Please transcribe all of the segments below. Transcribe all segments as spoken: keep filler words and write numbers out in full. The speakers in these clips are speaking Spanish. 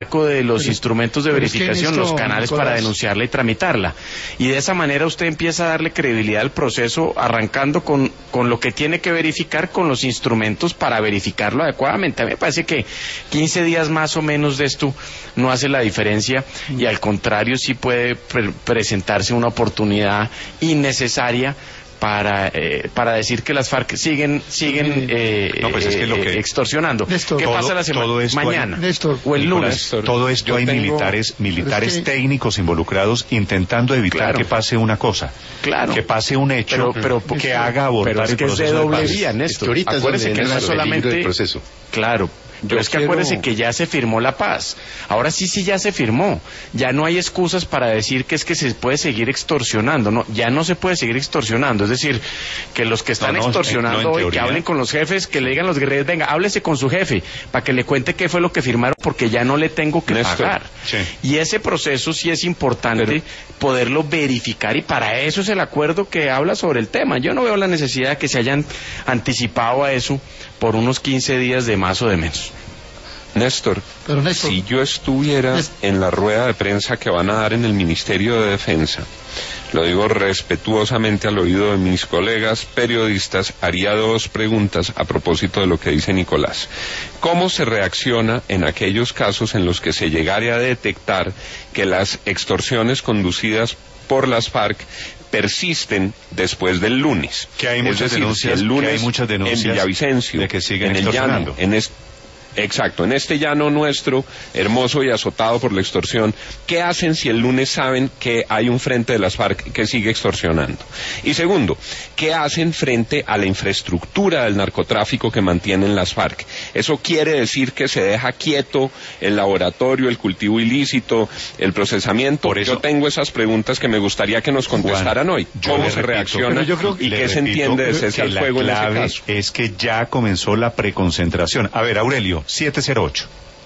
marco de los pero, instrumentos de verificación, es que esto, los canales Nicolás, para denunciarla y tramitarla. Y de esa manera usted empieza a darle credibilidad al proceso, arrancando con, con lo que tiene que verificar, con los instrumentos para verificarlo adecuadamente. A mí me parece que quince días más o menos de esto no hace la diferencia y al contrario sí puede pre presentarse una oportunidad innecesaria para eh, para decir que las FARC siguen siguen eh, no, pues es que lo que, extorsionando. Néstor, ¿qué todo, pasa la semana mañana hay, Néstor, o el lunes? Néstor, todo esto hay tengo, militares militares es que... técnicos involucrados intentando evitar claro. que pase una cosa, claro. que pase un hecho, pero, pero que haga abortar pero es que el proceso es de doble vía, Néstor. Es que acuérdese que no es solamente el proceso. Claro. Pero es que quiero... acuérdese que ya se firmó la paz. Ahora sí, sí ya se firmó. Ya no hay excusas para decir que es que se puede seguir extorsionando. No, ya no se puede seguir extorsionando. Es decir, que los que están no, no, extorsionando no, hoy, que hablen con los jefes, que le digan a los guerreros, venga, háblese con su jefe, para que le cuente qué fue lo que firmaron, porque ya no le tengo que Néstor, pagar. Sí. Y ese proceso sí es importante Pero... poderlo verificar, y para eso es el acuerdo que habla sobre el tema. Yo no veo la necesidad de que se hayan anticipado a eso por unos quince días de más o de menos. Néstor, Pero Néstor, si yo estuviera Néstor. en la rueda de prensa que van a dar en el Ministerio de Defensa, lo digo respetuosamente al oído de mis colegas periodistas, haría dos preguntas a propósito de lo que dice Nicolás. ¿Cómo se reacciona en aquellos casos en los que se llegare a detectar que las extorsiones conducidas por las FARC persisten después del lunes? Que hay muchas es decir, denuncias, el lunes que hay muchas denuncias en Villavicencio, de que siguen en el llano, en este Exacto, en este llano nuestro, hermoso y azotado por la extorsión, ¿qué hacen si el lunes saben que hay un frente de las FARC que sigue extorsionando? Y segundo, ¿qué hacen frente a la infraestructura del narcotráfico que mantienen las FARC? ¿Eso quiere decir que se deja quieto el laboratorio, el cultivo ilícito, el procesamiento? Por eso, yo tengo esas preguntas que me gustaría que nos contestaran Juan, hoy. ¿Cómo se repito, reacciona yo creo, y qué repito, se entiende de cese al fuego en ese caso? Es que ya comenzó la preconcentración. A ver, Aurelio, siete cero ocho.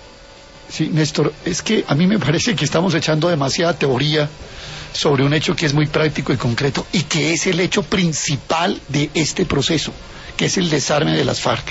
Sí, Néstor, es que a mí me parece que estamos echando demasiada teoría sobre un hecho que es muy práctico y concreto y que es el hecho principal de este proceso, que es el desarme de las FARC.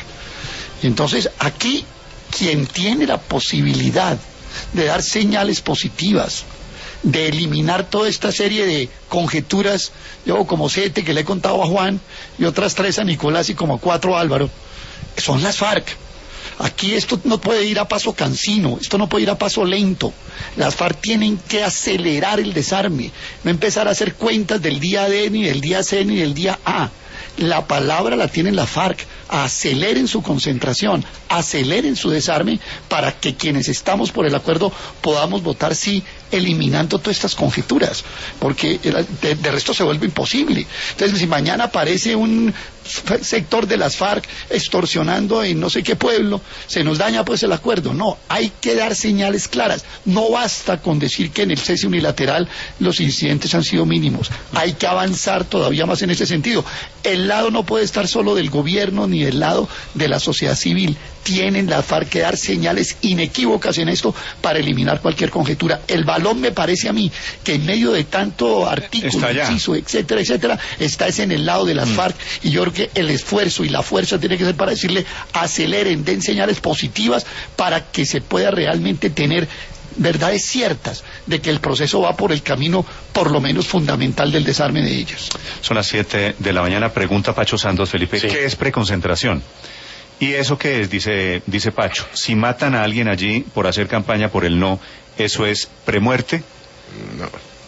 Y entonces aquí quien tiene la posibilidad de dar señales positivas, de eliminar toda esta serie de conjeturas, yo como siete que le he contado a Juan y otras tres a Nicolás y como cuatro a Álvaro, son las FARC. Aquí esto no puede ir a paso cansino, esto no puede ir a paso lento. Las FARC tienen que acelerar el desarme, no empezar a hacer cuentas del día D, ni del día C, ni del día A. La palabra la tienen las FARC. Aceleren su concentración, aceleren su desarme para que quienes estamos por el acuerdo podamos votar sí, eliminando todas estas conjeturas, porque de, de resto se vuelve imposible. Entonces, si mañana aparece un sector de las FARC extorsionando en no sé qué pueblo, se nos daña pues el acuerdo. No, hay que dar señales claras. No basta con decir que en el cese unilateral los incidentes han sido mínimos. Hay que avanzar todavía más en ese sentido. El lado no puede estar solo del gobierno ni del lado de la sociedad civil. Tienen las FARC que dar señales inequívocas en esto para eliminar cualquier conjetura. El balón me parece a mí que en medio de tanto artículo, inciso, etcétera, etcétera, está es en el lado de las mm. FARC, y yo creo que el esfuerzo y la fuerza tiene que ser para decirle aceleren, den señales positivas para que se pueda realmente tener verdades ciertas de que el proceso va por el camino por lo menos fundamental del desarme de ellas. Son las siete de la mañana, pregunta Pacho Santos, Felipe, sí. ¿Qué es preconcentración? ¿Y eso qué es? Dice, dice Pacho, si matan a alguien allí por hacer campaña por el no, ¿eso es premuerte? No.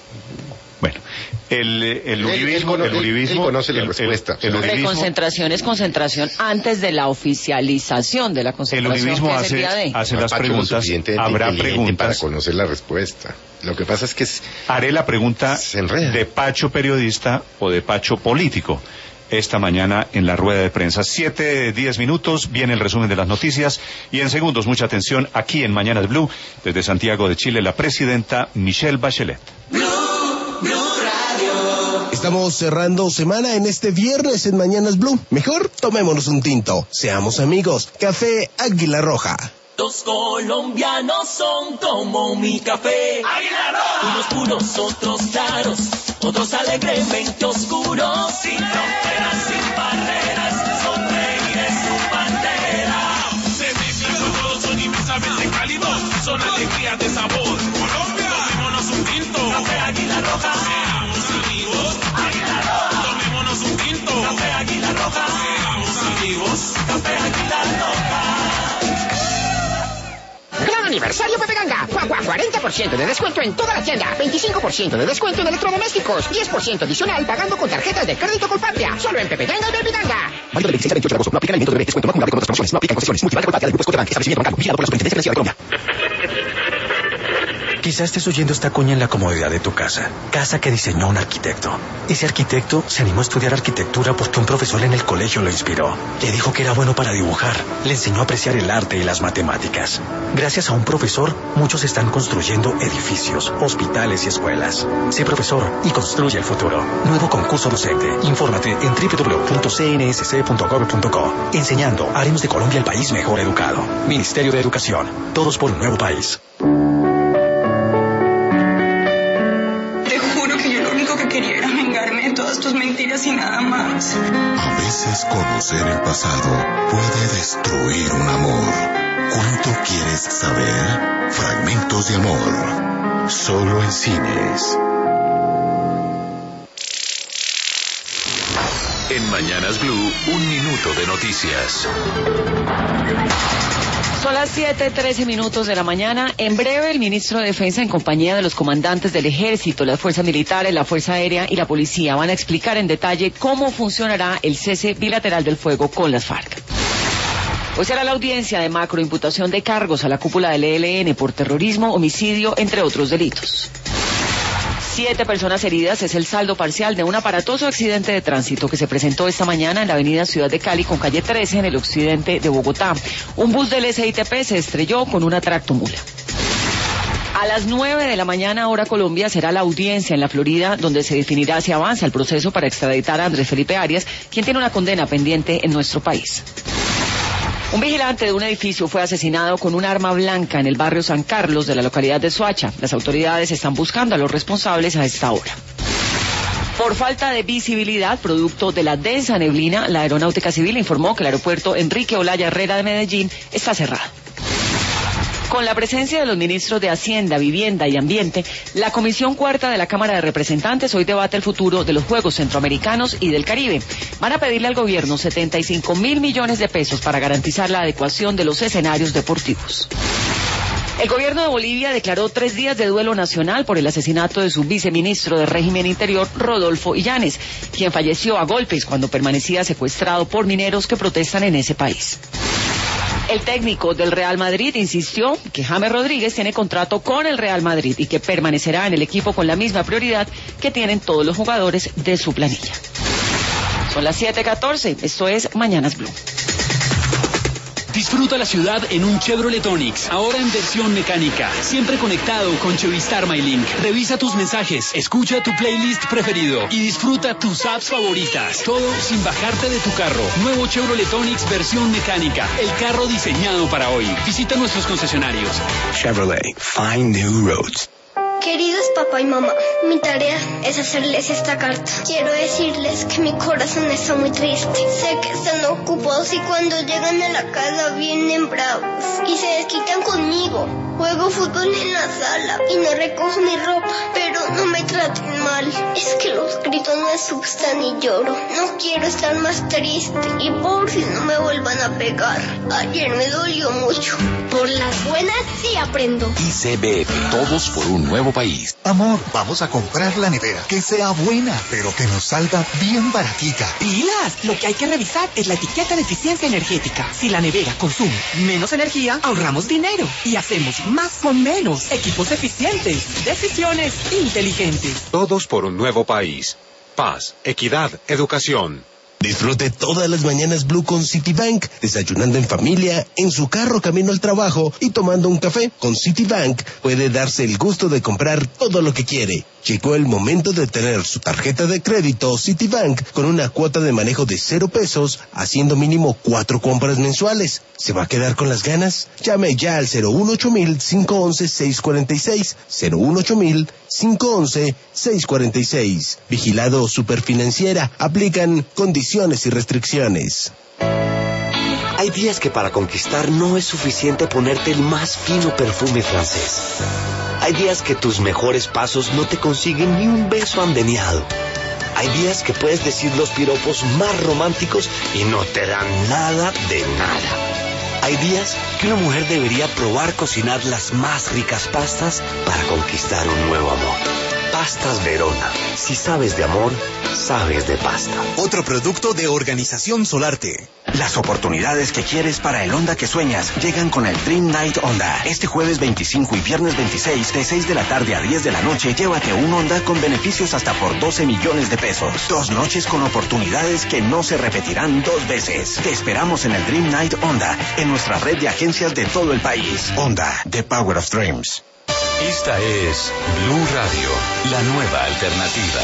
Bueno, el, el uribismo... Él, él, el uribismo él conoce la respuesta. El, el, el uribismo, concentración es concentración antes de la oficialización de la concentración. El uribismo hace, hace las preguntas, habrá preguntas... para conocer la respuesta. Lo que pasa es que... Es, haré la pregunta de Pacho periodista o de Pacho político. Esta mañana en la rueda de prensa. Siete, diez minutos, viene el resumen de las noticias y en segundos, mucha atención, aquí en Mañanas Blue, desde Santiago de Chile, la presidenta Michelle Bachelet. Blue, Blue Radio. Estamos cerrando semana en este viernes en Mañanas Blue. Mejor tomémonos un tinto, seamos amigos. Café Águila Roja. Los colombianos son como mi café. ¡Águila Roja! Unos puros, otros claros, otros alegremente oscuros. Sin fronteras, sin barreras, sonreír es su bandera. Se mezclan con todos, son inmensamente cálidos. son alegrías de sabor. Colombia, tomémonos un tinto. Café Águila Roja. Seamos amigos. Águila Roja. Tomémonos un tinto. Café Águila Roja. Seamos amigos. Café Águila Roja. Gran aniversario Pepe Ganga. cuarenta por ciento de descuento en toda la tienda. veinticinco por ciento de descuento en electrodomésticos. diez por ciento adicional pagando con tarjetas de crédito Colpatria. Solo en Pepe Ganga y Pepe Ganga. Válido del veintiséis al veintiocho de agosto. No aplican elementos de descuento no acumulable con otras promociones. No aplican concesiones. Multival de Colpatria del Grupo Scotiabank. Establecimiento bancario. Vigilado por la Superintendencia Financiera de Colombia. Quizás estés oyendo esta cuña en la comodidad de tu casa. Casa que diseñó un arquitecto. Ese arquitecto se animó a estudiar arquitectura porque un profesor en el colegio lo inspiró. Le dijo que era bueno para dibujar. Le enseñó a apreciar el arte y las matemáticas. Gracias a un profesor, muchos están construyendo edificios, hospitales y escuelas. Sé profesor y construye el futuro. Nuevo concurso docente. Infórmate en doble u doble u doble u punto c n s c punto gov punto co. Enseñando, haremos de Colombia el país mejor educado. Ministerio de Educación. Todos por un nuevo país. Quería era vengarme de todas tus mentiras y nada más. A veces conocer el pasado puede destruir un amor. ¿Cuánto quieres saber? Fragmentos de amor. Solo en cines. En Mañanas Blue, un minuto de noticias. Son las siete, trece minutos de la mañana. En breve, el ministro de Defensa, en compañía de los comandantes del Ejército, las Fuerzas Militares, la Fuerza Aérea y la Policía, van a explicar en detalle cómo funcionará el cese bilateral del fuego con las FARC. Hoy será la audiencia de macroimputación de cargos a la cúpula del E L N por terrorismo, homicidio, entre otros delitos. Siete personas heridas es el saldo parcial de un aparatoso accidente de tránsito que se presentó esta mañana en la avenida Ciudad de Cali con calle trece en el occidente de Bogotá. Un bus del S I T P se estrelló con una tractomula. A las nueve de la mañana, hora Colombia, será la audiencia en la Florida, donde se definirá si avanza el proceso para extraditar a Andrés Felipe Arias, quien tiene una condena pendiente en nuestro país. Un vigilante de un edificio fue asesinado con un arma blanca en el barrio San Carlos de la localidad de Soacha. Las autoridades están buscando a los responsables a esta hora. Por falta de visibilidad, producto de la densa neblina, la Aeronáutica Civil informó que el aeropuerto Enrique Olaya Herrera de Medellín está cerrado. Con la presencia de los ministros de Hacienda, Vivienda y Ambiente, la Comisión Cuarta de la Cámara de Representantes hoy debate el futuro de los Juegos Centroamericanos y del Caribe. Van a pedirle al gobierno setenta y cinco mil millones de pesos para garantizar la adecuación de los escenarios deportivos. El gobierno de Bolivia declaró tres días de duelo nacional por el asesinato de su viceministro de régimen interior, Rodolfo Illanes, quien falleció a golpes cuando permanecía secuestrado por mineros que protestan en ese país. El técnico del Real Madrid insistió que James Rodríguez tiene contrato con el Real Madrid y que permanecerá en el equipo con la misma prioridad que tienen todos los jugadores de su planilla. Son las siete catorce, esto es Mañanas Blue. Disfruta la ciudad en un Chevrolet Onix, ahora en versión mecánica, siempre conectado con Chevistar MyLink. Revisa tus mensajes, escucha tu playlist preferido y disfruta tus apps favoritas. Todo sin bajarte de tu carro. Nuevo Chevrolet Onix versión mecánica, el carro diseñado para hoy. Visita nuestros concesionarios. Chevrolet, find new roads. Queridos papá y mamá, mi tarea es hacerles esta carta. Quiero decirles que mi corazón está muy triste. Sé que están ocupados y cuando llegan a la casa vienen bravos y se desquitan conmigo. Juego fútbol en la sala y no recojo mi ropa, pero no me traten mal. Es que los gritos me asustan y lloro. No quiero estar más triste y por si no me vuelvan a pegar. Ayer me dolió mucho. Por las buenas sí aprendo. I C B F, todos por un nuevo país. Amor, vamos a comprar la nevera, que sea buena, pero que nos salga bien baratica. ¡Pilas! Lo que hay que revisar es la etiqueta de eficiencia energética. Si la nevera consume menos energía, ahorramos dinero y hacemos más con menos. Equipos eficientes, decisiones inteligentes. Todos por un nuevo país. Paz, equidad, educación. Disfrute todas las mañanas Blue con Citibank, desayunando en familia, en su carro camino al trabajo y tomando un café. Con Citibank puede darse el gusto de comprar todo lo que quiere. Llegó el momento de tener su tarjeta de crédito Citibank con una cuota de manejo de cero pesos, haciendo mínimo cuatro compras mensuales. ¿Se va a quedar con las ganas? Llame ya al cero uno ocho mil, cinco once, seis cuarenta y seis, cero uno ocho mil, cinco once, seis cuarenta y seis. Vigilado Superfinanciera. Aplican condiciones y restricciones. Hay días que para conquistar no es suficiente ponerte el más fino perfume francés. Hay días que tus mejores pasos no te consiguen ni un beso andeneado. Hay días que puedes decir los piropos más románticos y no te dan nada de nada. Hay días que una mujer debería probar cocinar las más ricas pastas para conquistar un nuevo amor. Pastas Verona. Si sabes de amor, sabes de pasta. Otro producto de Organización Solarte. Las oportunidades que quieres para el Honda que sueñas llegan con el Dream Night Honda. Este jueves veinticinco y viernes veintiséis, de seis de la tarde a diez de la noche, llévate un Honda con beneficios hasta por doce millones de pesos. Dos noches con oportunidades que no se repetirán dos veces. Te esperamos en el Dream Night Honda, en nuestra red de agencias de todo el país. Honda, the power of dreams. Esta es Blue Radio, la nueva alternativa.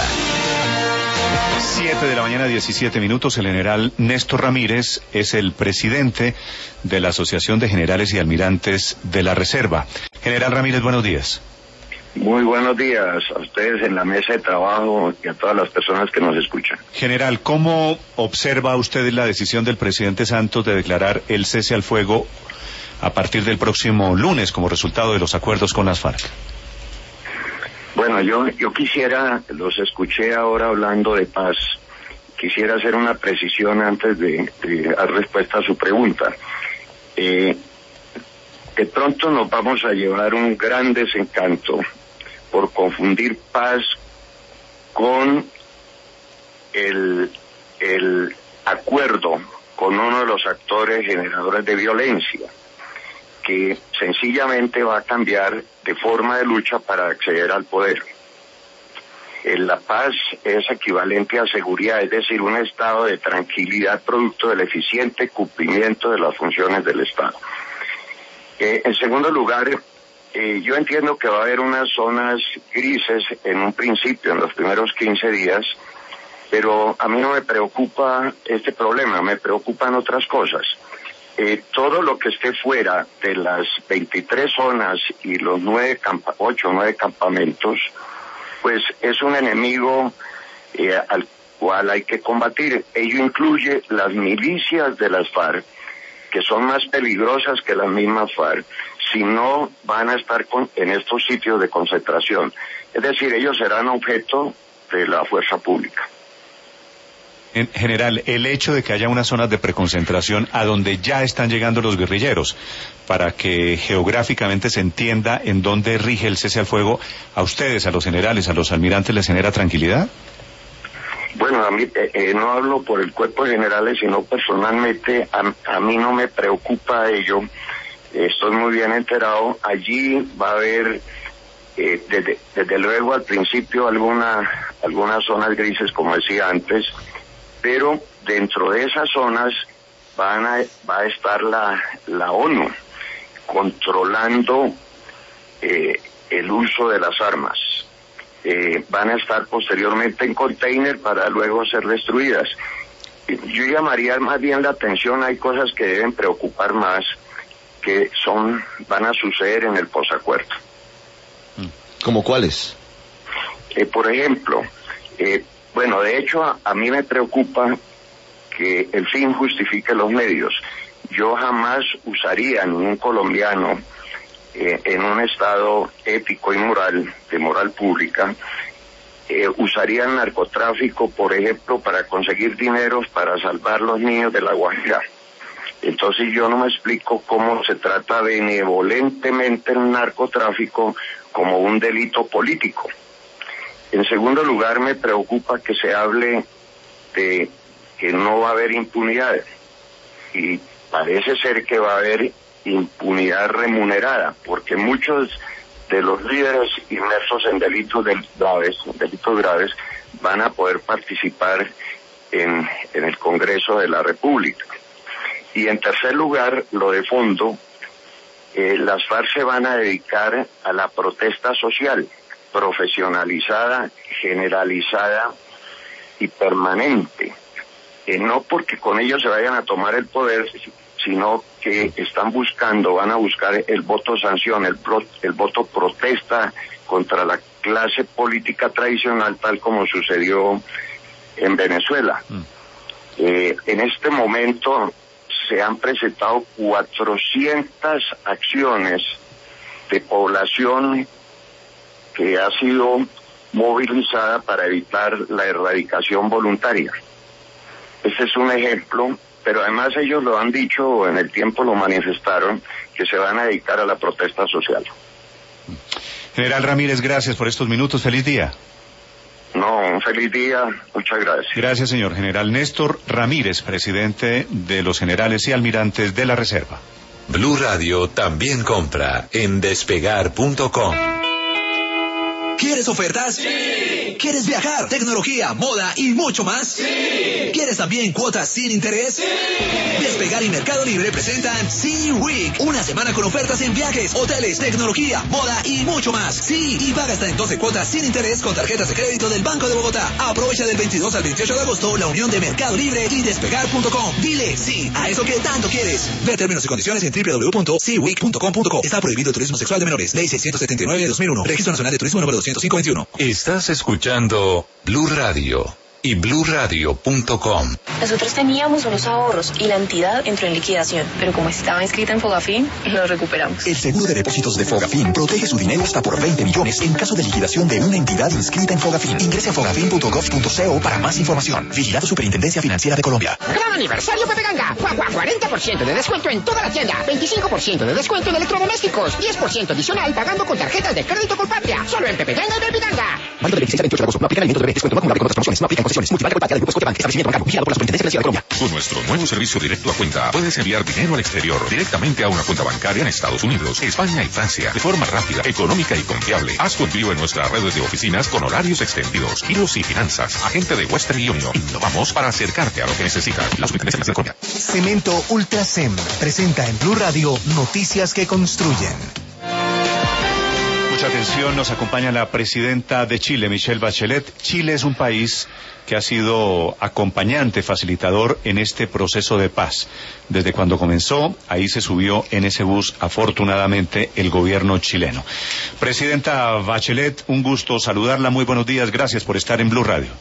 Siete de la mañana, diecisiete minutos. El general Néstor Ramírez es el presidente de la Asociación de Generales y Almirantes de la Reserva. General Ramírez, buenos días. Muy buenos días a ustedes en la mesa de trabajo y a todas las personas que nos escuchan. General, ¿cómo observa usted la decisión del presidente Santos de declarar el cese al fuego a partir del próximo lunes como resultado de los acuerdos con las FARC? Bueno, yo, yo quisiera, los escuché ahora hablando de paz, quisiera hacer una precisión antes de, de dar respuesta a su pregunta. Eh, de pronto nos vamos a llevar un gran desencanto por confundir paz con el, el acuerdo con uno de los actores generadores de violencia, que sencillamente va a cambiar de forma de lucha para acceder al poder. La paz es equivalente a seguridad, es decir, un estado de tranquilidad producto del eficiente cumplimiento de las funciones del Estado. Eh, en segundo lugar, eh, yo entiendo que va a haber unas zonas grises en un principio, en los primeros quince días, pero a mí no me preocupa este problema, me preocupan otras cosas. Eh, todo lo que esté fuera de las veintitrés zonas y los nueve campa- ocho o nueve campamentos, pues es un enemigo eh, al cual hay que combatir. Ello incluye las milicias de las FARC, que son más peligrosas que las mismas FARC, si no van a estar con, en estos sitios de concentración. Es decir, ellos serán objeto de la fuerza pública. En general, el hecho de que haya unas zonas de preconcentración a donde ya están llegando los guerrilleros, para que geográficamente se entienda en dónde rige el cese al fuego, ¿a ustedes, a los generales, a los almirantes les genera tranquilidad? Bueno, a mí eh, eh, no hablo por el cuerpo de generales, sino personalmente, a, a mí no me preocupa ello. Eh, estoy muy bien enterado. Allí va a haber, eh, desde, desde luego al principio, alguna, algunas zonas grises, como decía antes, pero dentro de esas zonas van a, va a estar la, la ONU controlando eh, el uso de las armas. Eh, van a estar posteriormente en container para luego ser destruidas. Yo llamaría más bien la atención, hay cosas que deben preocupar más, que son van a suceder en el posacuerdo. ¿Cómo cuáles? Eh, por ejemplo, eh, bueno, de hecho a, a mí me preocupa que el fin justifique los medios. Yo jamás usaría a ningún colombiano eh, en un estado ético y moral, de moral pública, eh, usaría el narcotráfico, por ejemplo, para conseguir dineros para salvar los niños de la Guajira. Entonces yo no me explico cómo se trata benevolentemente el narcotráfico como un delito político. En segundo lugar, me preocupa que se hable de que no va a haber impunidad, y parece ser que va a haber impunidad remunerada, porque muchos de los líderes inmersos en delitos graves, delitos graves, van a poder participar en, en el Congreso de la República. Y en tercer lugar, lo de fondo, eh, las FARC se van a dedicar a la protesta social, profesionalizada, generalizada y permanente. Eh, no porque con ellos se vayan a tomar el poder, sino que están buscando, van a buscar el voto sanción, el, pro, el voto protesta contra la clase política tradicional, tal como sucedió en Venezuela. Mm. Eh, en este momento se han presentado cuatrocientas acciones de población que ha sido movilizada para evitar la erradicación voluntaria. Este es un ejemplo, pero además ellos lo han dicho, en el tiempo lo manifestaron, que se van a dedicar a la protesta social. General Ramírez, gracias por estos minutos. Feliz día. No, un feliz día. Muchas gracias. Gracias, señor General Néstor Ramírez, presidente de los generales y almirantes de la Reserva. Blue Radio también compra en despegar punto com. ¿Quieres ofertas? ¡Sí! ¿Quieres viajar, tecnología, moda y mucho más? ¡Sí! ¿Quieres también cuotas sin interés? ¡Sí! Despegar y Mercado Libre presentan Sea Week, una semana con ofertas en viajes, hoteles, tecnología, moda y mucho más. Sí, y paga hasta en doce cuotas sin interés con tarjetas de crédito del Banco de Bogotá. Aprovecha del veintidós al veintiocho de agosto la unión de Mercado Libre y despegar punto com. Dile sí a eso que tanto quieres. Ver términos y condiciones en doble u doble u doble u punto sea week punto com punto co. Está prohibido el turismo sexual de menores. Ley seiscientos setenta y nueve de dos mil uno. Registro Nacional de Turismo número doscientos cinco veintiuno. Estás escuchando Blue Radio y blue radio punto com. Nosotros teníamos unos ahorros y la entidad entró en liquidación, pero como estaba inscrita en Fogafín, los recuperamos. El seguro de depósitos de Fogafín protege su dinero hasta por veinte millones en caso de liquidación de una entidad inscrita en Fogafín. Ingrese a fogafin punto gov punto co para más información. Vigilado Superintendencia Financiera de Colombia. Gran aniversario Pepe Ganga. cuarenta por ciento de descuento en toda la tienda. veinticinco por ciento de descuento en electrodomésticos. diez por ciento adicional pagando con tarjetas de crédito Colpatria. Solo en Pepe Ganga y Pepe Ganga. Válido del veintiséis al veintiocho de agosto. No aplica alimentos de bebé. Descuento no acumulable con otras promociones. No aplica en concesiones. Multiplica Colpatria del Grupo Scotiabank. Establecimiento bancario. Vigilado por la Superintendencia Financiera de Colombia. Con nuestro nuevo servicio directo a cuenta, puedes enviar dinero al exterior directamente a una cuenta bancaria en Estados Unidos, España y Francia, de forma rápida, económica y confiable. Haz tu envío en nuestras redes de oficinas con horarios extendidos, giros y finanzas. Agente de Western Union. Innovamos para acercarte a lo que necesitas. La Superintendencia Financiera de Colombia. Cemento Ultrasem presenta en Blue Radio noticias que construyen. Mucha atención, nos acompaña la presidenta de Chile, Michelle Bachelet. Chile es un país que ha sido acompañante, facilitador en este proceso de paz. Desde cuando comenzó, ahí se subió en ese bus, afortunadamente, el gobierno chileno. Presidenta Bachelet, un gusto saludarla, muy buenos días, gracias por estar en Blue Radio.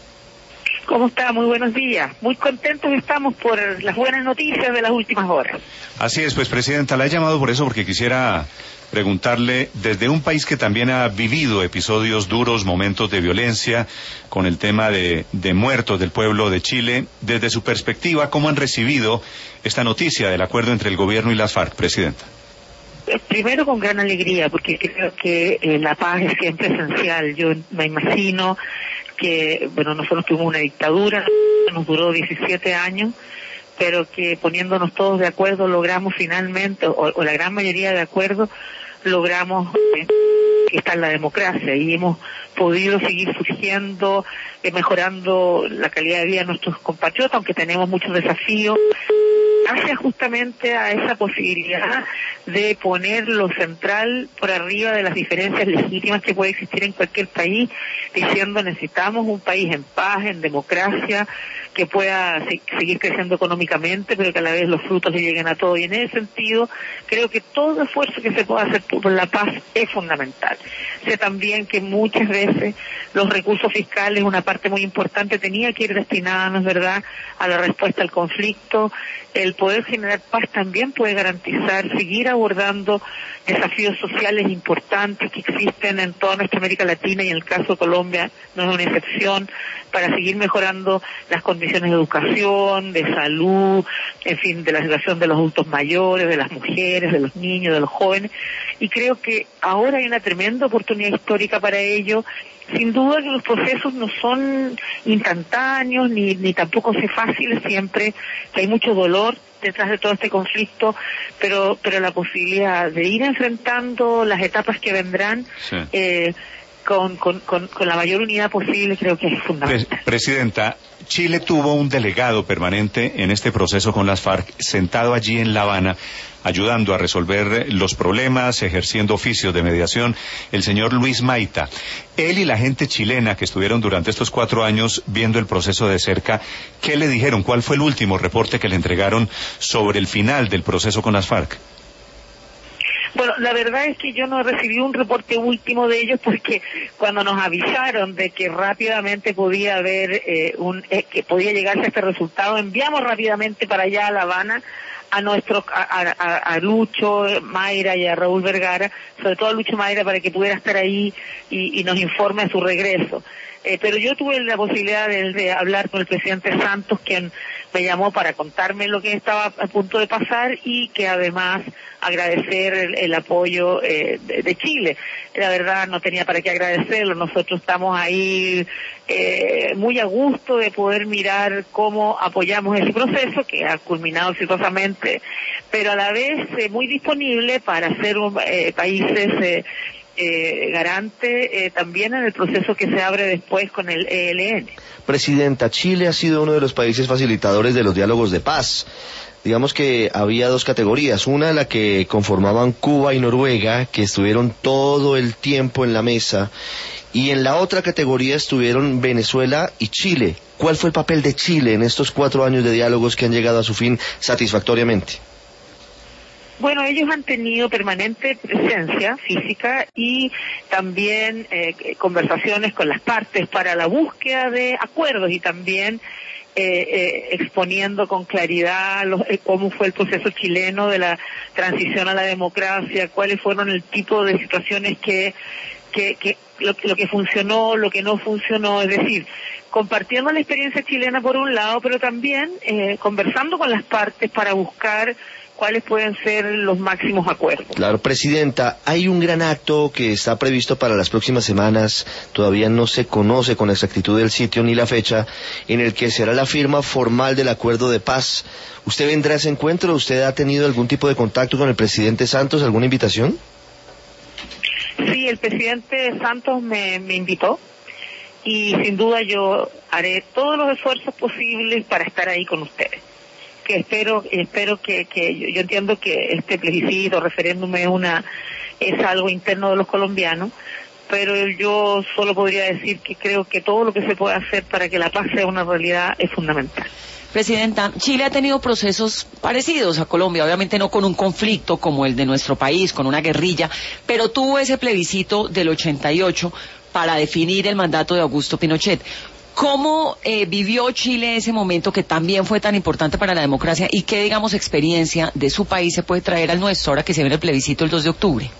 ¿Cómo está? Muy buenos días. Muy contentos estamos por las buenas noticias de las últimas horas. Así es, pues, presidenta, la he llamado por eso, porque quisiera preguntarle, desde un país que también ha vivido episodios duros, momentos de violencia, con el tema de, de muertos del pueblo de Chile, desde su perspectiva, ¿cómo han recibido esta noticia del acuerdo entre el gobierno y las FARC, presidenta? Primero con gran alegría, porque creo que eh, la paz es siempre esencial. Yo me imagino que, bueno, nosotros tuvimos una dictadura, nos duró diecisiete años, pero que poniéndonos todos de acuerdo logramos finalmente, o, o la gran mayoría de acuerdo, logramos eh, que está en la democracia y hemos podido seguir surgiendo, eh, mejorando la calidad de vida de nuestros compatriotas, aunque tenemos muchos desafíos, gracias justamente a esa posibilidad de poner lo central por arriba de las diferencias legítimas que puede existir en cualquier país, diciendo necesitamos un país en paz, en democracia, que pueda se- seguir creciendo económicamente, pero que a la vez los frutos le lleguen a todos. Y en ese sentido, creo que todo esfuerzo que se pueda hacer por la paz es fundamental. Sé también que muchas veces los recursos fiscales, una parte muy importante, tenía que ir destinada, ¿no es verdad?, a la respuesta al conflicto. El poder generar paz también puede garantizar seguir abordando desafíos sociales importantes que existen en toda nuestra América Latina, y en el caso de Colombia no es una excepción, para seguir mejorando las condiciones de educación, de salud, en fin, de la situación de los adultos mayores, de las mujeres, de los niños, de los jóvenes. Y creo que ahora hay una tremenda oportunidad histórica para ello. Sin duda que los procesos no son instantáneos, ni, ni tampoco son fáciles, siempre que hay mucho dolor detrás de todo este conflicto, pero pero la posibilidad de ir enfrentando las etapas que vendrán, Sí. eh, con, con, con, con la mayor unidad posible, creo que es fundamental. Pre- Presidenta, Chile tuvo un delegado permanente en este proceso con las FARC, sentado allí en La Habana, ayudando a resolver los problemas, ejerciendo oficios de mediación, el señor Luis Maita. Él y la gente chilena que estuvieron durante estos cuatro años viendo el proceso de cerca, ¿qué le dijeron? ¿Cuál fue el último reporte que le entregaron sobre el final del proceso con las FARC? Bueno, la verdad es que yo no recibí un reporte último de ellos, porque cuando nos avisaron de que rápidamente podía haber eh, un eh, que podía llegarse a este resultado, enviamos rápidamente para allá a La Habana a nuestros, a, a, a Lucho Mayra y a Raúl Vergara, sobre todo a Lucho Mayra, para que pudiera estar ahí y, y nos informe de su regreso. Eh, pero yo tuve la posibilidad de, de hablar con el presidente Santos, quien me llamó para contarme lo que estaba a punto de pasar y que además agradecer el, el apoyo eh, de, de Chile. La verdad no tenía para qué agradecerlo, nosotros estamos ahí eh, muy a gusto de poder mirar cómo apoyamos ese proceso que ha culminado exitosamente, pero a la vez eh, muy disponible para ser un, eh, países eh, Eh, garante eh, también en el proceso que se abre después con el E L N. Presidenta, Chile ha sido uno de los países facilitadores de los diálogos de paz. Digamos que había dos categorías, una la que conformaban Cuba y Noruega, que estuvieron todo el tiempo en la mesa, y en la otra categoría estuvieron Venezuela y Chile. ¿Cuál fue el papel de Chile en estos cuatro años de diálogos que han llegado a su fin satisfactoriamente? Bueno, ellos han tenido permanente presencia física y también eh, conversaciones con las partes para la búsqueda de acuerdos y también eh, eh, exponiendo con claridad los, eh, cómo fue el proceso chileno de la transición a la democracia, cuáles fueron el tipo de situaciones que, que, que lo, lo que funcionó, lo que no funcionó, es decir, compartiendo la experiencia chilena por un lado, pero también eh, conversando con las partes para buscar cuáles pueden ser los máximos acuerdos. Claro, Presidenta, hay un gran acto que está previsto para las próximas semanas, todavía no se conoce con exactitud el sitio ni la fecha, en el que será la firma formal del acuerdo de paz. ¿Usted vendrá a ese encuentro? ¿Usted ha tenido algún tipo de contacto con el presidente Santos? ¿Alguna invitación? Sí, el presidente Santos me, me invitó y sin duda yo haré todos los esfuerzos posibles para estar ahí con ustedes. Que espero espero que, que yo, yo entiendo que este plebiscito, referéndum es una es algo interno de los colombianos, pero yo solo podría decir que creo que todo lo que se puede hacer para que la paz sea una realidad es fundamental. Presidenta, Chile ha tenido procesos parecidos a Colombia, obviamente no con un conflicto como el de nuestro país, con una guerrilla, pero tuvo ese plebiscito del ochenta y ocho para definir el mandato de Augusto Pinochet. ¿Cómo eh, vivió Chile ese momento que también fue tan importante para la democracia y qué, digamos, experiencia de su país se puede traer al nuestro ahora que se viene el plebiscito el dos de octubre?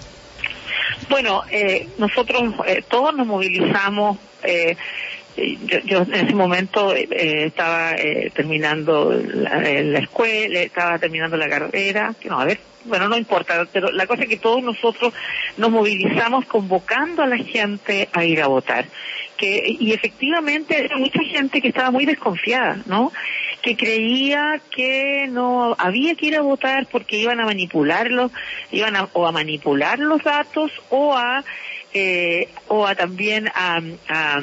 Bueno, eh, nosotros eh, todos nos movilizamos. Eh, yo, yo en ese momento eh, estaba eh, terminando la, la escuela, estaba terminando la carrera. No, a ver, bueno, no importa, pero la cosa es que todos nosotros nos movilizamos convocando a la gente a ir a votar. Que, y efectivamente había mucha gente que estaba muy desconfiada, ¿no? Que creía que no había que ir a votar porque iban a manipularlos, iban a, o a manipular los datos o a eh, o a también a, a,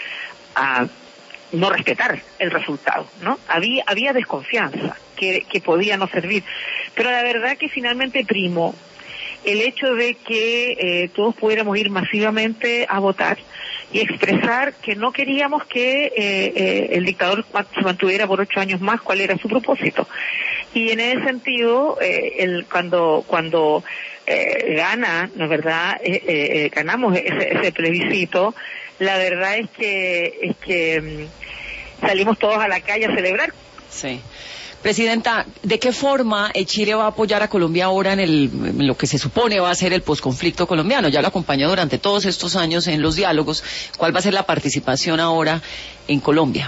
a no respetar el resultado, ¿no? Había había desconfianza que, que podía no servir, pero la verdad que finalmente primó el hecho de que eh, todos pudiéramos ir masivamente a votar y expresar que no queríamos que eh, eh, el dictador se mantuviera por ocho años más, cuál era su propósito. Y en ese sentido, eh, el, cuando cuando eh, gana, ¿no es verdad?, eh, eh, ganamos ese, ese plebiscito, la verdad es que es que mm, salimos todos a la calle a celebrar. Sí. Presidenta, ¿de qué forma Chile va a apoyar a Colombia ahora en, el, en lo que se supone va a ser el posconflicto colombiano? Ya lo acompañó durante todos estos años en los diálogos. ¿Cuál va a ser la participación ahora en Colombia?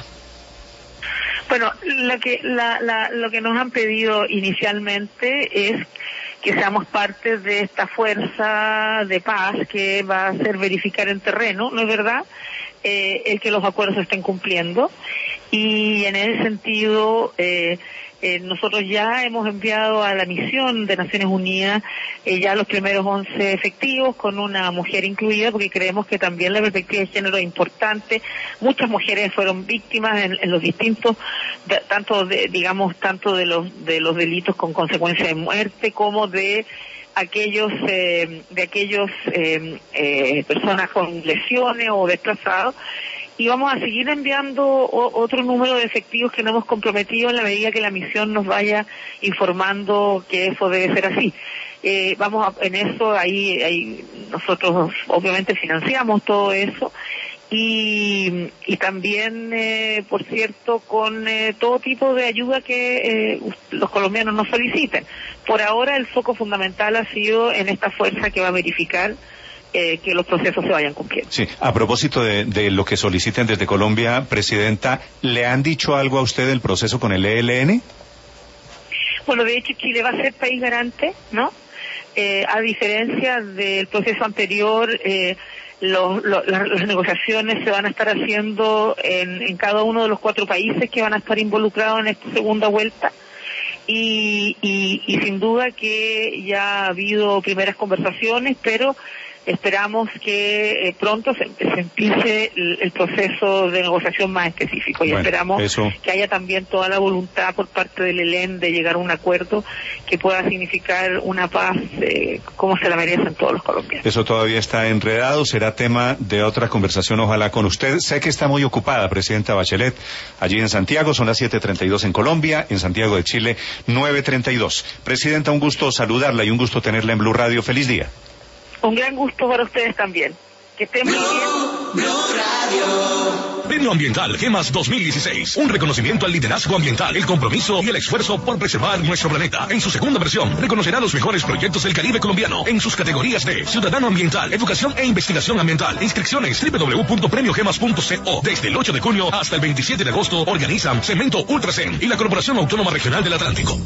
Bueno, lo que, la, la, lo que nos han pedido inicialmente es que seamos parte de esta fuerza de paz que va a hacer verificar en terreno, ¿no es verdad?, eh, el que los acuerdos se estén cumpliendo. Y en ese sentido, eh, eh, nosotros ya hemos enviado a la misión de Naciones Unidas eh, ya los primeros once efectivos con una mujer incluida, porque creemos que también la perspectiva de género es importante. Muchas mujeres fueron víctimas en, en los distintos, de, tanto de, digamos, tanto de los de los delitos con consecuencia de muerte como de aquellos eh, de aquellos eh, eh, personas con lesiones o desplazados. Y vamos a seguir enviando o, otro número de efectivos que nos hemos comprometido en la medida que la misión nos vaya informando que eso debe ser así. Eh, vamos a, en eso, ahí, ahí nosotros obviamente financiamos todo eso y, y también, eh, por cierto, con eh, todo tipo de ayuda que eh, los colombianos nos soliciten. Por ahora el foco fundamental ha sido en esta fuerza que va a verificar eh, que los procesos se vayan cumpliendo. Sí, a propósito de, de lo que soliciten desde Colombia, Presidenta, ¿le han dicho algo a usted del proceso con el E L N? Bueno, de hecho Chile va a ser país garante, ¿no? Eh, a diferencia del proceso anterior, eh, Los, los, las, las negociaciones se van a estar haciendo en, en cada uno de los cuatro países que van a estar involucrados en esta segunda vuelta y, y, y sin duda que ya ha habido primeras conversaciones, pero esperamos que eh, pronto se, se empiece el, el proceso de negociación más específico y bueno, esperamos eso... que haya también toda la voluntad por parte del E L N de llegar a un acuerdo que pueda significar una paz eh, como se la merecen todos los colombianos. Eso todavía está enredado, será tema de otra conversación, ojalá con usted. Sé que está muy ocupada, Presidenta Bachelet, allí en Santiago, son las siete treinta y dos en Colombia, en Santiago de Chile, nueve treinta y dos. Presidenta, un gusto saludarla y un gusto tenerla en Blue Radio. Feliz día. Un gran gusto para ustedes también. Que estén muy bien. Blue Radio. Premio Ambiental GEMAS dos mil dieciséis. Un reconocimiento al liderazgo ambiental, el compromiso y el esfuerzo por preservar nuestro planeta. En su segunda versión, reconocerá los mejores proyectos del Caribe colombiano en sus categorías de Ciudadano Ambiental, Educación e Investigación Ambiental. Inscripciones doble u doble u doble u punto premio gemas punto co. Desde el ocho de junio hasta el veintisiete de agosto organizan Cemento Ultracen y la Corporación Autónoma Regional del Atlántico.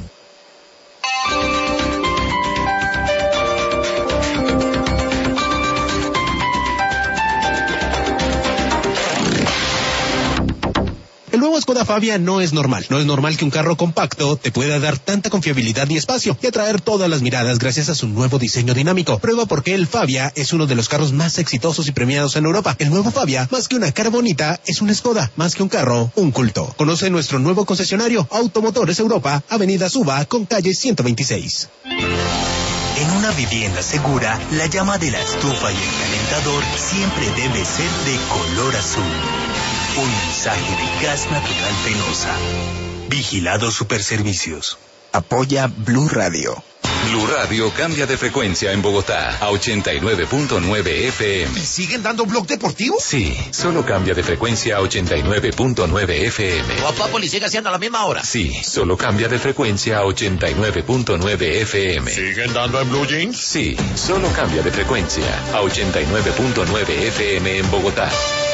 El nuevo Skoda Fabia no es normal. No es normal que un carro compacto te pueda dar tanta confiabilidad y espacio y atraer todas las miradas gracias a su nuevo diseño dinámico. Prueba por qué el Fabia es uno de los carros más exitosos y premiados en Europa. El nuevo Fabia, más que una cara bonita, es un Skoda. Más que un carro, un culto. Conoce nuestro nuevo concesionario Automotores Europa, Avenida Suba, con calle ciento veintiséis. En una vivienda segura, la llama de la estufa y el calentador siempre debe ser de color azul. Un mensaje de Gas Natural Fenosa. Vigilado Superservicios. Apoya Blue Radio. Blue Radio cambia de frecuencia en Bogotá a ochenta y nueve punto nueve F M. ¿Me siguen dando Blog Deportivo? Sí, solo cambia de frecuencia a ochenta y nueve punto nueve F M. Papá, sigue haciendo a la misma hora. Sí, solo cambia de frecuencia a ochenta y nueve punto nueve F M. ¿Siguen dando en Blue Jeans? Sí, solo cambia de frecuencia a ochenta y nueve punto nueve F M en Bogotá.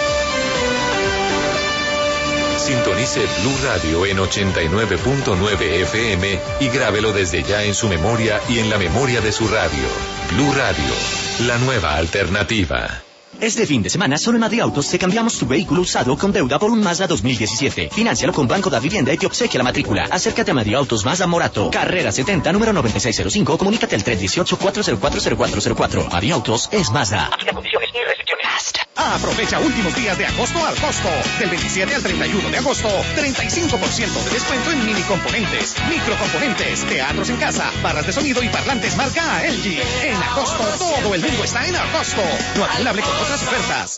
Sintonice Blue Radio en ochenta y nueve punto nueve F M y grábelo desde ya en su memoria y en la memoria de su radio. Blue Radio, la nueva alternativa. Este fin de semana, solo en Madrid Autos te cambiamos tu vehículo usado con deuda por un Mazda dos mil diecisiete. Financialo con Banco da Vivienda y te obsequia la matrícula. Acércate a Madrid Autos Mazda Morato, carrera setenta, número noventa y seis cero cinco. Comunícate al tres uno ocho, cuatro cero cuatro, cero cuatro cero cuatro. Madrid Autos es Mazda. Aplica condiciones y restricciones. Aprovecha últimos días de agosto al costo. Del veintisiete al treinta y uno de agosto, treinta y cinco por ciento de descuento en mini componentes, microcomponentes, teatros en casa, barras de sonido y parlantes marca L G. En agosto todo el mundo está en agosto. No acumulable con otras ofertas.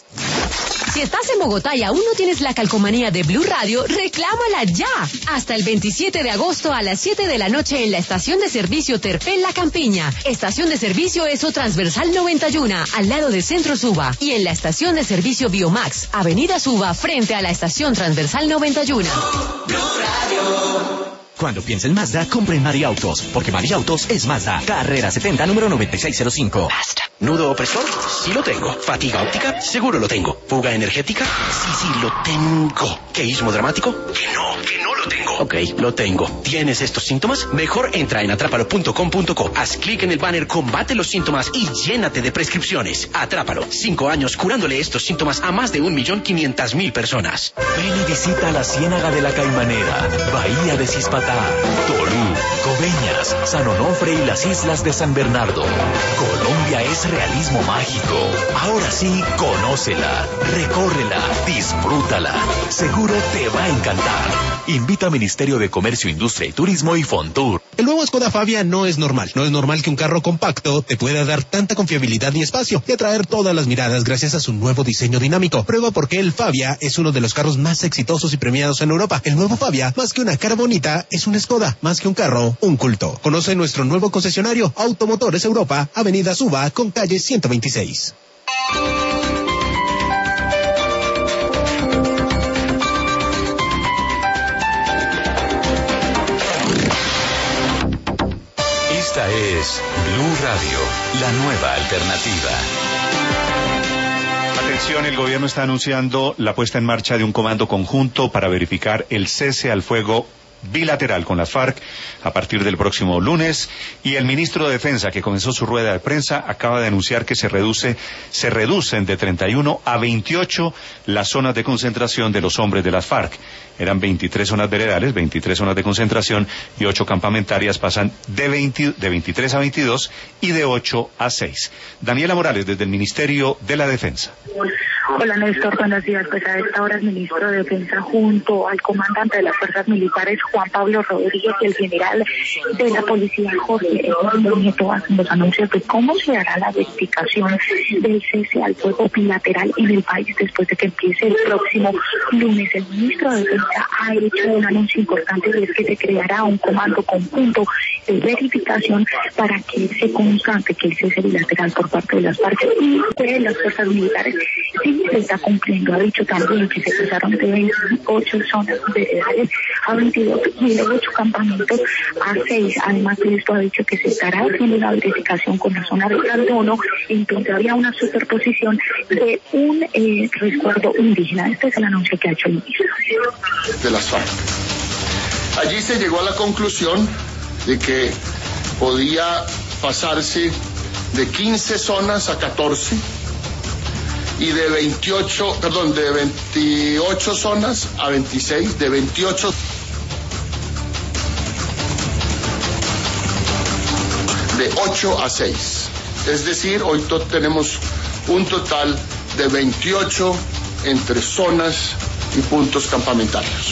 Si estás en Bogotá y aún no tienes la calcomanía de Blue Radio, reclámala ya. Hasta el veintisiete de agosto a las siete de la noche en la estación de servicio Terpel La Campiña. Estación de servicio Eso Transversal noventa y uno, al lado de Centro Suba. Y en la estación de servicio Biomax, Avenida Suba, frente a la estación Transversal noventa y uno. Blue Radio. Cuando piensa en Mazda, compre en Mari Autos, porque Mari Autos es Mazda. Carrera setenta, número noventa y seis cero cinco. Basta. ¿Nudo opresor? Sí lo tengo. ¿Fatiga óptica? Seguro lo tengo. ¿Fuga energética? Sí, sí, lo tengo. ¿Queísmo dramático? Que no, que no lo tengo. Ok, lo tengo. ¿Tienes estos síntomas? Mejor entra en atrápalo punto com punto co. Haz clic en el banner Combate los síntomas y llénate de prescripciones. Atrápalo. Cinco años curándole estos síntomas a más de un millón quinientas mil personas. Ven y visita la Ciénaga de la Caimanera, Bahía de Cispatá, Tolú, Coveñas, San Onofre y las islas de San Bernardo. Colombia es realismo mágico. Ahora sí, conócela, recórrela, disfrútala. Seguro te va a encantar. Invita a Ministerio de Comercio, Industria y Turismo y Fontur. El nuevo Skoda Fabia no es normal. No es normal que un carro compacto te pueda dar tanta confiabilidad y espacio y atraer todas las miradas gracias a su nuevo diseño dinámico. Prueba por qué el Fabia es uno de los carros más exitosos y premiados en Europa. El nuevo Fabia, más que una cara bonita, es un Skoda. Más que un carro, un culto. Conoce nuestro nuevo concesionario Automotores Europa, Avenida Suba, con calle ciento veintiséis. Esta es Blue Radio, la nueva alternativa. Atención, el gobierno está anunciando la puesta en marcha de un comando conjunto para verificar el cese al fuego bilateral con las FARC a partir del próximo lunes, y el ministro de Defensa, que comenzó su rueda de prensa, acaba de anunciar que se reduce se reducen de treinta y uno a veintiocho las zonas de concentración de los hombres de las FARC. Eran veintitrés zonas veredales, veintitrés zonas de concentración y ocho campamentarias, pasan de veinte, de veintitrés a veintidós y de ocho a seis. Daniela Morales, desde el Ministerio de la Defensa. Hola Néstor, buenos días. Pues a esta hora el ministro de Defensa junto al comandante de las fuerzas militares Juan Pablo Rodríguez y el general de la policía Jorge Nieto hacen los anuncios de cómo se hará la verificación del cese al fuego bilateral en el país después de que empiece el próximo lunes. El ministro de Defensa ha hecho un anuncio importante, y es que se creará un comando conjunto de verificación para que se constante que el cese bilateral por parte de las partes y de las fuerzas militares sí se está cumpliendo. Ha dicho también que se pasaron de veintiocho zonas veredales a veintidós y de ocho campamentos a seis. Además de esto, ha dicho que se estará haciendo una verificación con la zona de Caldono, en donde había una superposición de un eh, resguardo indígena. Este es el anuncio que ha hecho el ministro de las FARC. Allí se llegó a la conclusión de que podía pasarse de quince zonas a catorce y de veintiocho, perdón, de veintiocho zonas a veintiséis, de veintiocho de ocho a seis. Es decir, hoy to- tenemos un total de veintiocho entre zonas y puntos campamentarios.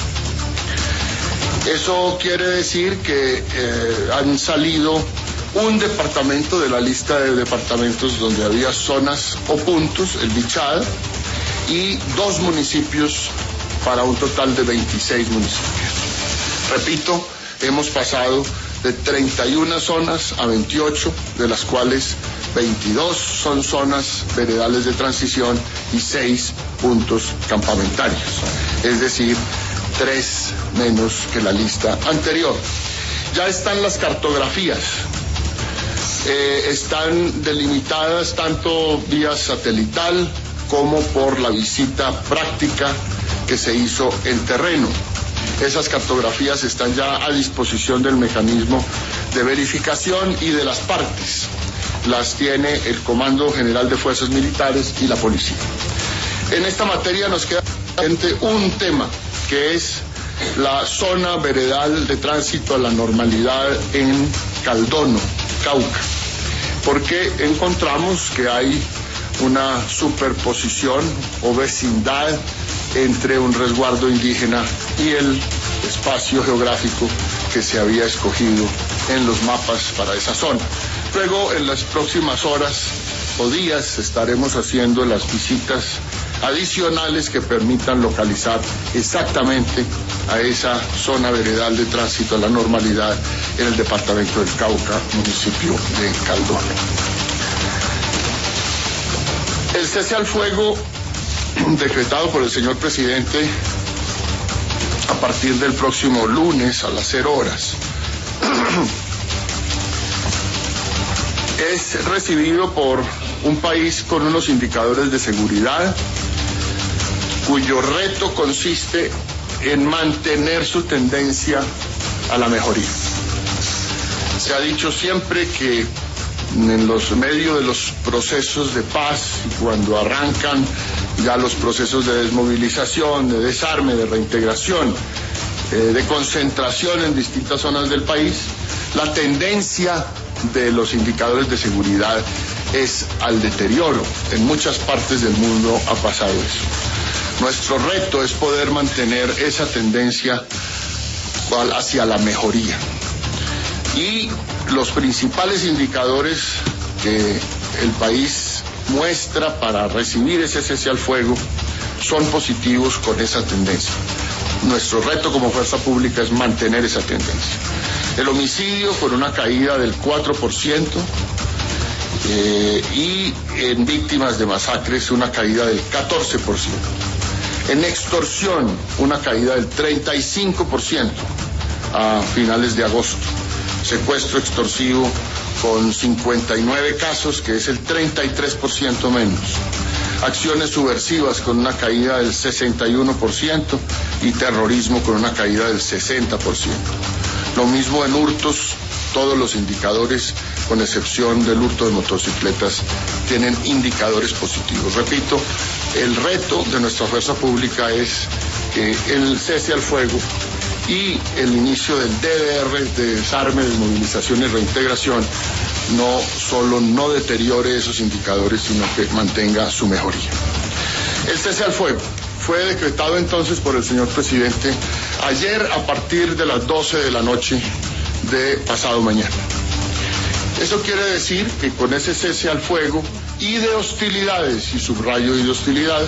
Eso quiere decir que eh, han salido un departamento de la lista de departamentos donde había zonas o puntos, el Bichada, y dos municipios para un total de veintiséis municipios. Repito, hemos pasado de treinta y una zonas a veintiocho, de las cuales veintidós son zonas veredales de transición y seis puntos campamentarios. Es decir, tres menos que la lista anterior. Ya están las cartografías. Eh, están delimitadas tanto vía satelital como por la visita práctica que se hizo en terreno. Esas cartografías están ya a disposición del mecanismo de verificación y de las partes. Las tiene el Comando General de Fuerzas Militares y la Policía. En esta materia nos queda un tema, que es la zona veredal de tránsito a la normalidad en Caldono, Cauca, porque encontramos que hay una superposición o vecindad entre un resguardo indígena y el espacio geográfico que se había escogido en los mapas para esa zona. Luego, en las próximas horas o días, estaremos haciendo las visitas adicionales que permitan localizar exactamente a esa zona veredal de tránsito a la normalidad en el departamento del Cauca, municipio de Caldono. El cese al fuego decretado por el señor presidente a partir del próximo lunes a las cero horas es recibido por un país con unos indicadores de seguridad cuyo reto consiste en mantener su tendencia a la mejoría. Se ha dicho siempre que en los medios de los procesos de paz, cuando arrancan ya los procesos de desmovilización, de desarme, de reintegración, eh, de concentración en distintas zonas del país, la tendencia de los indicadores de seguridad es al deterioro. En muchas partes del mundo ha pasado eso. Nuestro reto es poder mantener esa tendencia hacia la mejoría. Y los principales indicadores que el país muestra para recibir ese cese al fuego son positivos con esa tendencia. Nuestro reto como fuerza pública es mantener esa tendencia. El homicidio con una caída del cuatro por ciento eh, y en víctimas de masacres una caída del catorce por ciento. En extorsión una caída del treinta y cinco por ciento a finales de agosto. Secuestro extorsivo con cincuenta y nueve casos, que es el treinta y tres por ciento menos. Acciones subversivas con una caída del sesenta y uno por ciento y terrorismo con una caída del sesenta por ciento. Lo mismo en hurtos, todos los indicadores, con excepción del hurto de motocicletas, tienen indicadores positivos. Repito, el reto de nuestra fuerza pública es que el cese al fuego y el inicio del D D R, de desarme, desmovilización y reintegración, no solo no deteriore esos indicadores, sino que mantenga su mejoría. El cese al fuego fue decretado entonces por el señor presidente ayer a partir de las doce de la noche de pasado mañana. Eso quiere decir que con ese cese al fuego y de hostilidades, y subrayo y de hostilidades,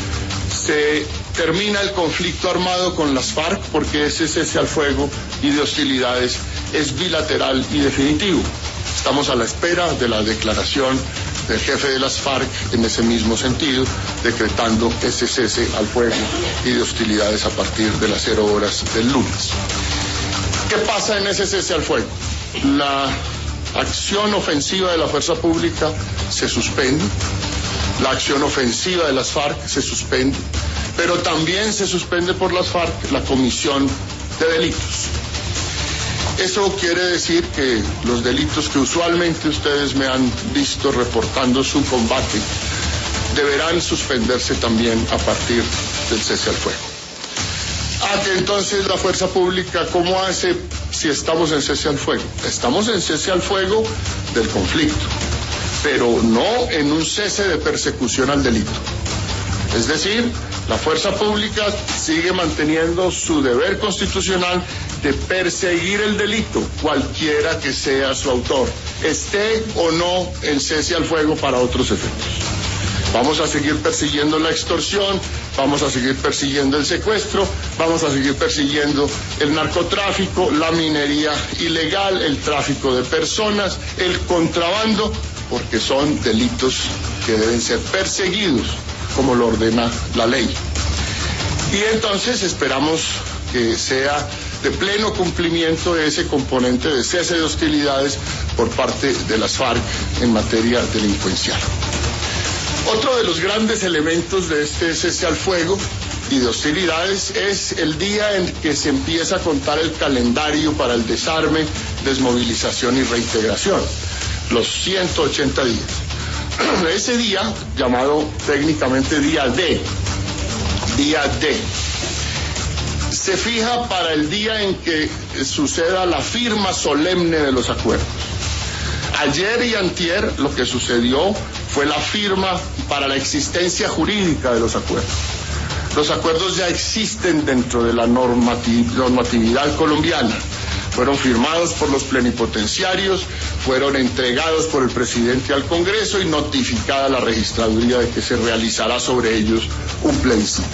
se termina el conflicto armado con las FARC, porque ese cese al fuego y de hostilidades es bilateral y definitivo. Estamos a la espera de la declaración del jefe de las FARC en ese mismo sentido, decretando ese cese al fuego y de hostilidades a partir de las cero horas del lunes. ¿Qué pasa en ese cese al fuego? La acción ofensiva de la fuerza pública se suspende, la acción ofensiva de las FARC se suspende, pero también se suspende por las FARC la comisión de delitos. Eso quiere decir que los delitos que usualmente ustedes me han visto reportando su combate deberán suspenderse también a partir del cese al fuego. Ah, que entonces la fuerza pública, ¿cómo hace si estamos en cese al fuego? Estamos en cese al fuego del conflicto, pero no en un cese de persecución al delito. Es decir, la fuerza pública sigue manteniendo su deber constitucional de perseguir el delito, cualquiera que sea su autor, esté o no en cese al fuego para otros efectos. Vamos a seguir persiguiendo la extorsión, vamos a seguir persiguiendo el secuestro, vamos a seguir persiguiendo el narcotráfico, la minería ilegal, el tráfico de personas, el contrabando, porque son delitos que deben ser perseguidos como lo ordena la ley. Y entonces esperamos que sea de pleno cumplimiento ese componente de cese de hostilidades por parte de las FARC en materia delincuencial. Otro de los grandes elementos de este cese al fuego y de hostilidades es el día en que se empieza a contar el calendario para el desarme, desmovilización y reintegración, los ciento ochenta días. Ese día, llamado técnicamente día D, día D, se fija para el día en que suceda la firma solemne de los acuerdos. Ayer y antier lo que sucedió fue la firma para la existencia jurídica de los acuerdos. Los acuerdos ya existen dentro de la normativ- normatividad colombiana. Fueron firmados por los plenipotenciarios, fueron entregados por el presidente al Congreso y notificada la registraduría de que se realizará sobre ellos un plebiscito.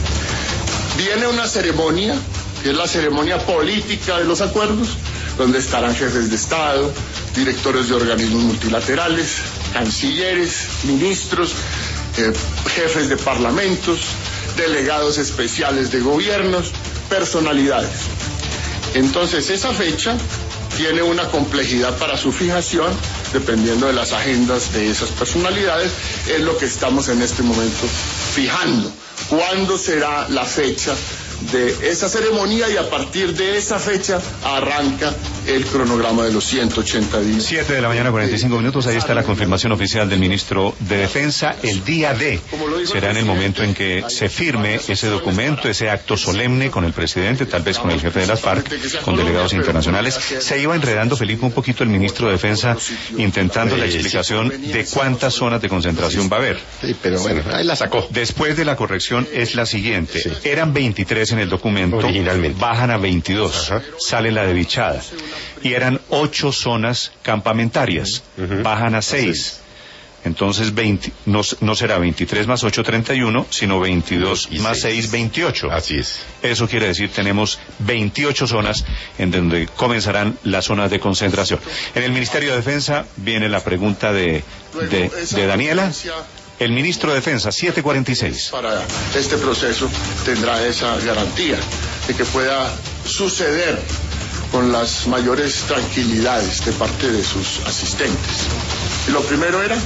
Viene una ceremonia, que es la ceremonia política de los acuerdos, donde estarán jefes de Estado, directores de organismos multilaterales, cancilleres, ministros, eh, jefes de parlamentos, delegados especiales de gobiernos, personalidades. Entonces, esa fecha tiene una complejidad para su fijación, dependiendo de las agendas de esas personalidades, es lo que estamos en este momento fijando. ¿Cuándo será la fecha de esa ceremonia? Y a partir de esa fecha arranca el cronograma de los ciento ochenta días. siete de la mañana, cuarenta y cinco minutos. Ahí está la confirmación oficial del ministro de Defensa. El día D será en el momento en que se firme ese documento, ese acto solemne con el presidente, tal vez con el jefe de las FARC, con delegados internacionales. Se iba enredando, Felipe, un poquito el ministro de Defensa, intentando la explicación de cuántas zonas de concentración va a haber. Sí, pero bueno, ahí la sacó. Después de la corrección es la siguiente. Sí. Eran veintitrés en el documento, originalmente. Bajan a veintidós, ajá. Sale la de Bichada. Y eran ocho zonas campamentarias, uh-huh. Bajan a seis. Entonces veinte, no, no será veintitrés más ocho, treinta y uno, sino veintidós y más seis, veintiocho. Así es. Eso quiere decir tenemos veintiocho zonas en donde comenzarán las zonas de concentración. En el Ministerio de Defensa viene la pregunta de, de, de Daniela. El ministro de Defensa, siete cuarenta y seis. Para este proceso tendrá esa garantía de que pueda suceder con las mayores tranquilidades de parte de sus asistentes. Y lo primero era...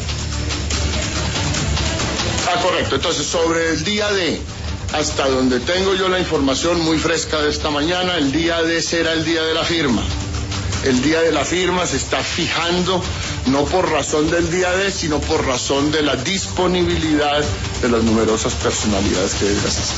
Ah, correcto. Entonces, sobre el día D, hasta donde tengo yo la información muy fresca de esta mañana, el día D será el día de la firma. El día de la firma se está fijando no por razón del día D, sino por razón de la disponibilidad de las numerosas personalidades que deben asistir.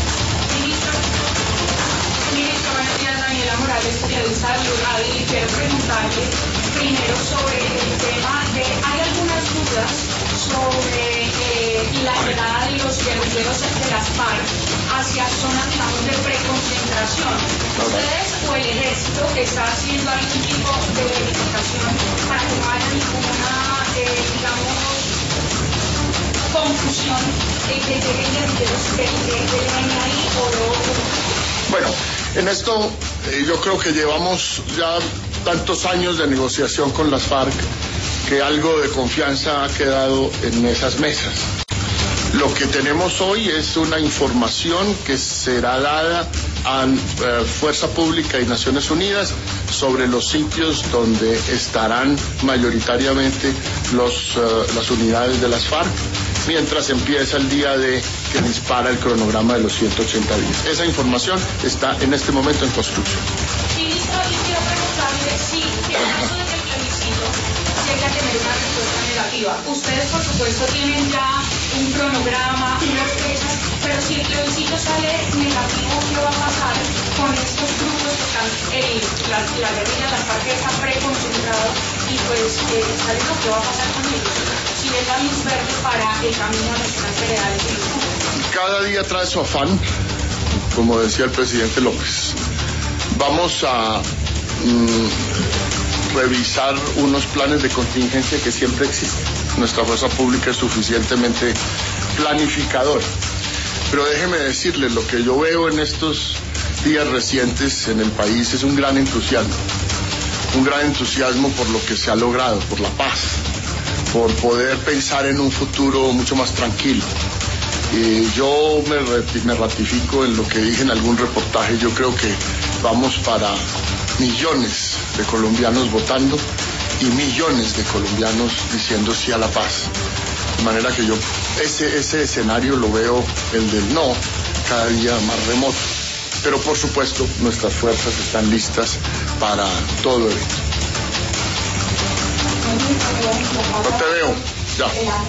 Ministro, buenos días, Daniela Morales, periodista de Blue Radio, y quiero preguntarle primero sobre el tema de, hay algunas dudas sobre eh, la llegada de los guerrilleros de las FARC hacia zonas, digamos, de preconcentración. ¿Ustedes o el ejército está haciendo algún tipo de verificación para que no haya ninguna, eh, digamos, confusión de que lleguen guerrilleros del N I o de otros? Bueno, en esto eh, yo creo que llevamos ya tantos años de negociación con las FARC que algo de confianza ha quedado en esas mesas. Lo que tenemos hoy es una información que será dada a eh, Fuerza Pública y Naciones Unidas sobre los sitios donde estarán mayoritariamente los, uh, las unidades de las FARC, mientras empieza el día de que dispara el cronograma de los ciento ochenta días. Esa información está en este momento en construcción. Ministro, y quiero preguntarle si en caso de que el plebiscito llegue a tener una respuesta negativa, ustedes por supuesto tienen ya un cronograma, unas fechas, pero si el plebiscito sale negativo, ¿qué va a pasar con estos grupos que están, eh, la, la guerrilla, las partes están preconcentrados y pues eh, ¿saben lo que va a pasar con ellos? Si es la luz verde para el camino a nuestras veredades y disputas. Cada día trae su afán, como decía el presidente López. Vamos a mm, revisar unos planes de contingencia que siempre existen. Nuestra fuerza pública es suficientemente planificadora. Pero déjeme decirle, lo que yo veo en estos días recientes en el país es un gran entusiasmo. Un gran entusiasmo por lo que se ha logrado, por la paz, por poder pensar en un futuro mucho más tranquilo. Y yo me, me ratifico en lo que dije en algún reportaje. Yo creo que vamos para millones de colombianos votando y millones de colombianos diciendo sí a la paz. De manera que yo ese, ese escenario lo veo, el del no, cada día más remoto. Pero por supuesto nuestras fuerzas están listas para todo evento. No te veo, ya.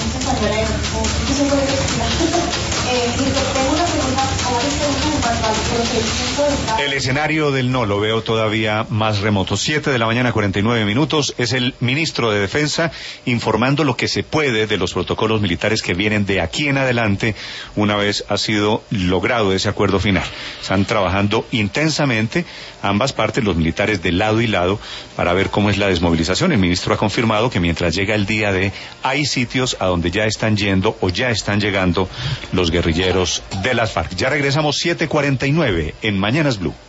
El escenario del no lo veo todavía más remoto. Siete de la mañana, cuarenta y nueve minutos. Es el ministro de Defensa informando lo que se puede de los protocolos militares que vienen de aquí en adelante una vez ha sido logrado ese acuerdo final. Están trabajando intensamente ambas partes, los militares de lado y lado, para ver cómo es la desmovilización. El ministro ha confirmado que mientras llega el día de, hay sitios a donde ya están yendo o ya están llegando los guerrilleros de las FARC. Ya regresamos, siete cuarenta y nueve en Mañanas Blue.